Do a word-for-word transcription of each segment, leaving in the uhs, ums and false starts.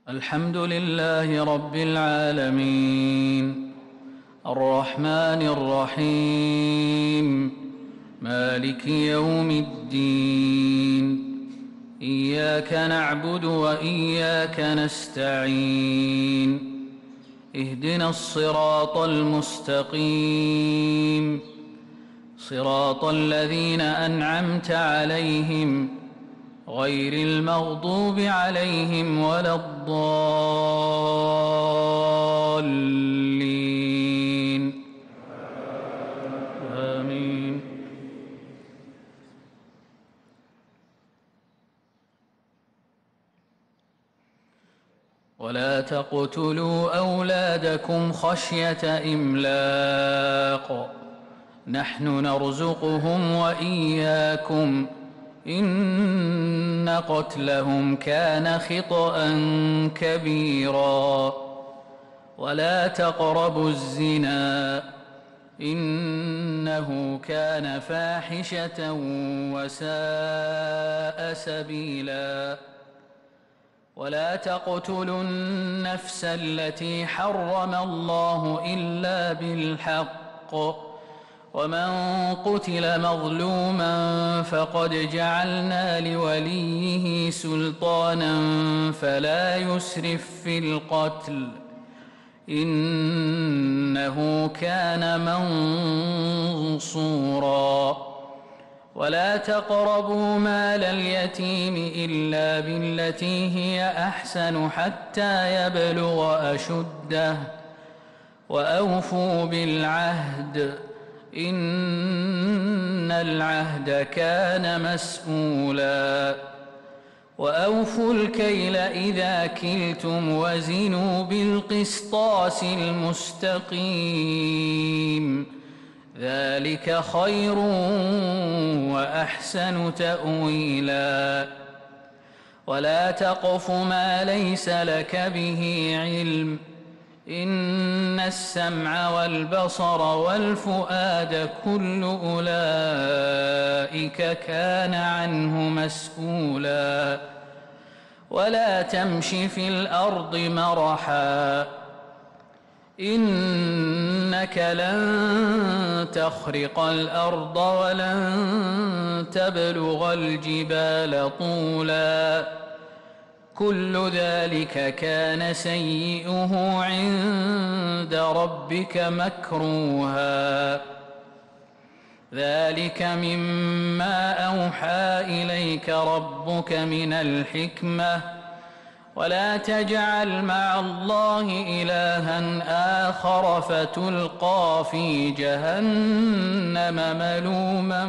الحمد لله رب العالمين الرحمن الرحيم مالك يوم الدين إياك نعبد وإياك نستعين اهدنا الصراط المستقيم صراط الذين أنعمت عليهم غير المغضوب عليهم ولا الضالين آمين. ولا تقتلوا أولادكم خشية إملاق نحن نرزقهم وإياكم إن قتلهم كان خطأ كبيرا. ولا تقربوا الزنا إنه كان فاحشة وساء سبيلا. ولا تقتلوا النفس التي حرم الله إلا بالحق ومن قتل مظلوما فقد جعلنا لوليه سلطانا فلا يسرف في القتل إنه كان منصورا. ولا تقربوا مال اليتيم إلا بالتي هي أحسن حتى يبلغ أشده وأوفوا بالعهد إن العهد كان مسؤولا. وأوفوا الكيل إذا كلتم وزنوا بالقسطاس المستقيم ذلك خير وأحسن تأويلا. ولا تقف ما ليس لك به علم إن السمع والبصر والفؤاد كل أولئك كان عنه مسؤولا. ولا تمش في الأرض مرحا إنك لن تخرق الأرض ولن تبلغ الجبال طولا كل ذلك كان سيئه عند ربك مكروها. ذلك مما أوحى إليك ربك من الحكمة ولا تجعل مع الله إلها آخر فتلقى في جهنم ملوما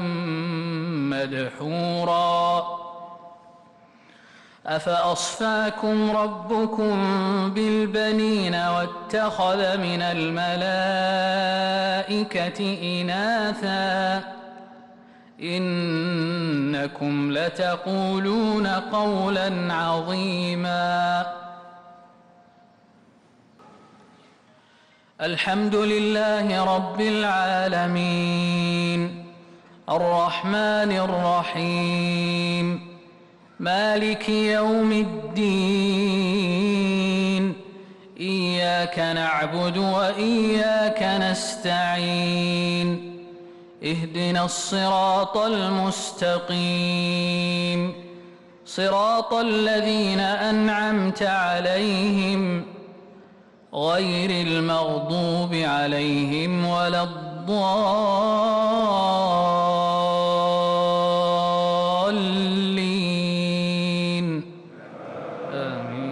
مدحورا. أفأصفاكم ربكم بالبنين واتخذ من الملائكة إناثا إنكم لتقولون قولا عظيما. الحمد لله رب العالمين الرحمن الرحيم مالك يوم الدين إياك نعبد وإياك نستعين اهدنا الصراط المستقيم صراط الذين أنعمت عليهم غير المغضوب عليهم ولا الضالين آمين.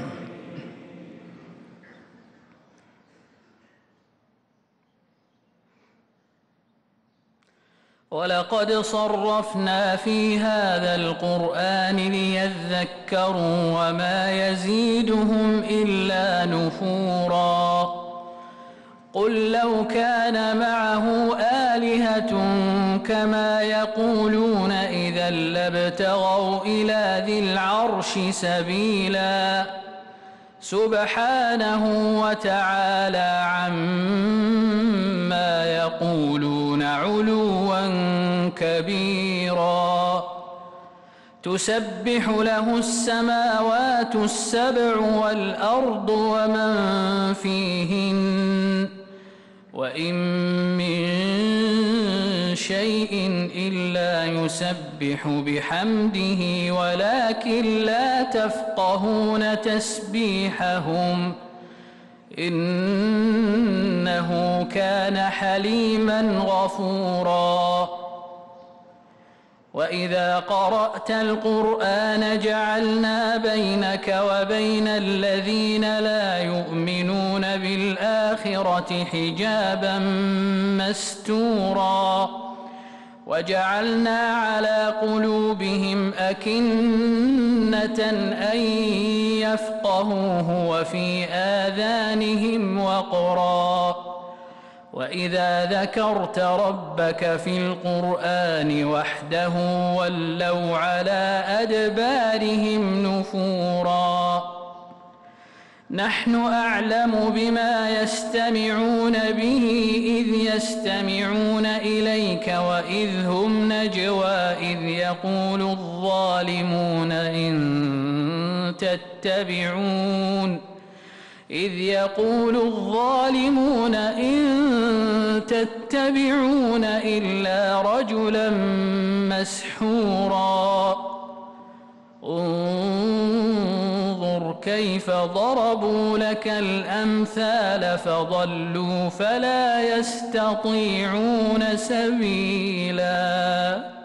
ولقد صرفنا في هذا القرآن ليذكروا وما يزيدهم إلا نفورا. قل لو كان معه آلهة كما يقولون إذا لابتغوا إلى ذي العرش سبيلا سبحانه وتعالى عما يقولون علوا كبيرا. تسبح له السماوات السبع والأرض ومن فيهن وإن من شيء إلا يسبح بحمده ولكن لا تفقهون تسبيحهم إنه كان حليما غفورا. وإذا قرأت القرآن جعلنا بينك وبين الذين لا يؤمنون بالآخرة حجابا مستورا وجعلنا على قلوبهم أكنة أن يفقهوه وفي آذانهم وقرا وإذا ذكرت ربك في القرآن وحده ولوا على أدبارهم نفورا. نحن أعلم بما يستمعون به إذ يستمعون إليك وإذ هم نجوى إذ يقول الظالمون إن تتبعون إذ يقول الظالمون إن تتبعون إلا رجلا مسحورا. انظر كيف ضربوا لك الأمثال فضلوا فلا يستطيعون سبيلا.